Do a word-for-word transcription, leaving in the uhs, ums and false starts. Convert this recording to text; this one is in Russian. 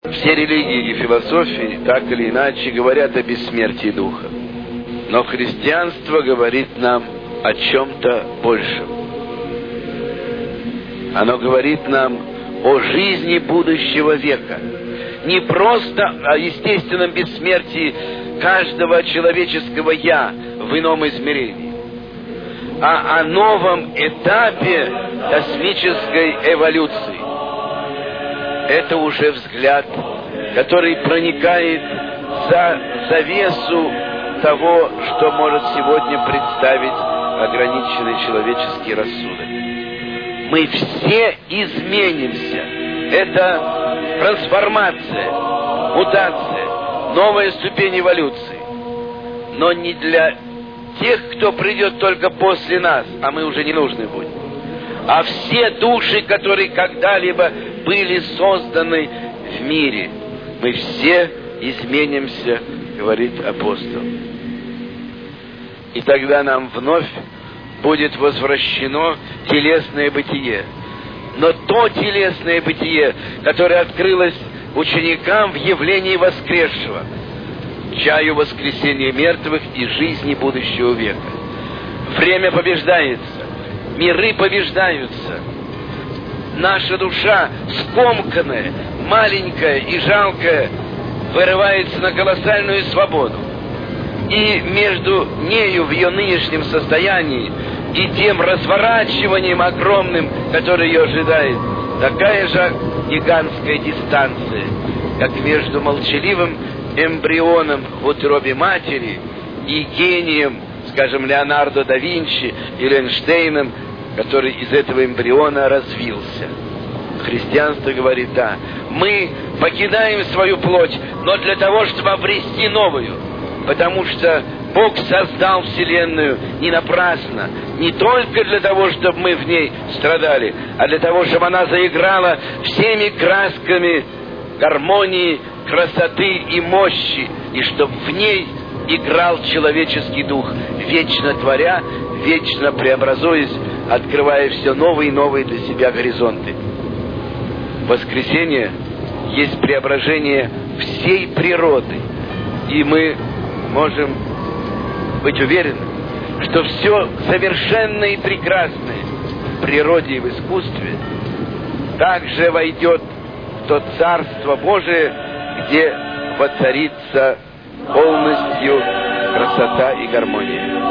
Все религии и философии так или иначе говорят о бессмертии духа. Но христианство говорит нам о чем-то большем. Оно говорит нам о жизни будущего века. Не просто о естественном бессмертии каждого человеческого «я» в ином измерении, а о новом этапе космической эволюции. Это уже взгляд, который проникает за завесу того, что может сегодня представить ограниченный человеческий рассудок. Мы все изменимся. Это трансформация, мутация, новая ступень эволюции. Но не для тех, кто придет только после нас, а мы уже не нужны будем, а все души, которые когда-либо были созданы в мире. Мы все изменимся, говорит апостол. И тогда нам вновь будет возвращено телесное бытие. Но то телесное бытие, которое открылось ученикам в явлении воскресшего, чаю воскресения мертвых и жизни будущего века. Время побеждается, миры побеждаются. Наша душа, скомканная, маленькая и жалкая, вырывается на колоссальную свободу. И между нею в ее нынешнем состоянии и тем разворачиванием огромным, которое ее ожидает, такая же гигантская дистанция, как между молчаливым эмбрионом в утробе матери и гением, скажем, Леонардо да Винчи или Эйнштейном, который из этого эмбриона развился. Христианство говорит: да, мы покидаем свою плоть, но для того, чтобы обрести новую, потому что Бог создал Вселенную не напрасно, не только для того, чтобы мы в ней страдали, а для того, чтобы она заиграла всеми красками гармонии, красоты и мощи, и чтобы в ней играл человеческий дух, вечно творя, вечно преобразуясь, открывая все новые и новые для себя горизонты. Воскресение есть преображение всей природы, и мы можем быть уверены, что все совершенное и прекрасное в природе и в искусстве также войдет в то Царство Божие, где воцарится полностью красота и гармония.